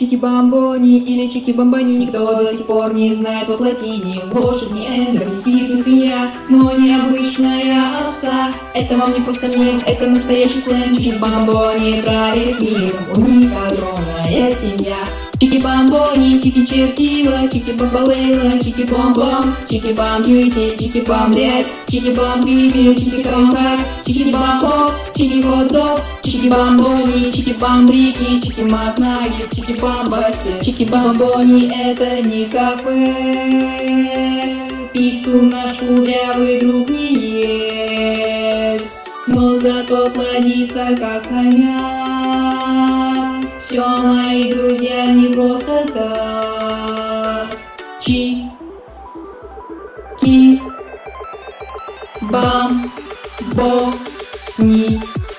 Чики-бамбони или чики-бамбони, никто до сих пор не знает о латине. Лошадь не эндер, не сип, не свинья, но необычная овца. Это вам не просто мем, это настоящий сленг. Чики-бамбони правит миром, у них огромная семья. Чики-бамбони, чики-чертила, чики-бамбалейла, чики-бом-бом, чики-бам-чики, чики-бам-лет, чики-бам-биби, чики-комбай, чики-бам-бом, чики-хот-дог, чики-бамбони, чики-бамбрики, чики-макнаггет, чики-бамбасты. Чики-бамбони — это не кафе, пиццу наш кудрявый друг не ест, но зато плодится как хомяк. Все, мои друзья, не просто так. Чики-бамбони.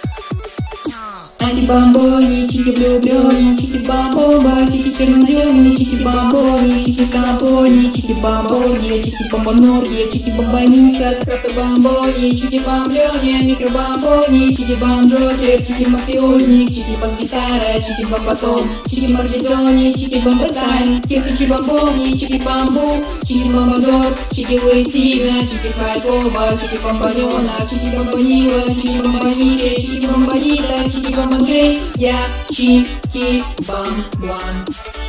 Антибамбони, чики-блю-блёни, чики-бамбомба, чики-чернозёмни, чики-бамбони, чики-кампони, чики-бамбони, чики-бамбоноргия, чики-бамбоника, крафтобамбони, чики-бамблёни, микробамбони, чики-бамджокер, чики-мафиозник, чики-бас-гитара, чики-бамбатон, чики-моргидони, чики-бамбатайм, чики-бамбони, чики-бамбу, чики-бамбадор, чики-лысина, чики-хайпова, чики-бамбанёна, чики-бамбанила, чики-бамбаниля, чики-бамбанита, чики-бамбанджей, я чики-бам-блан.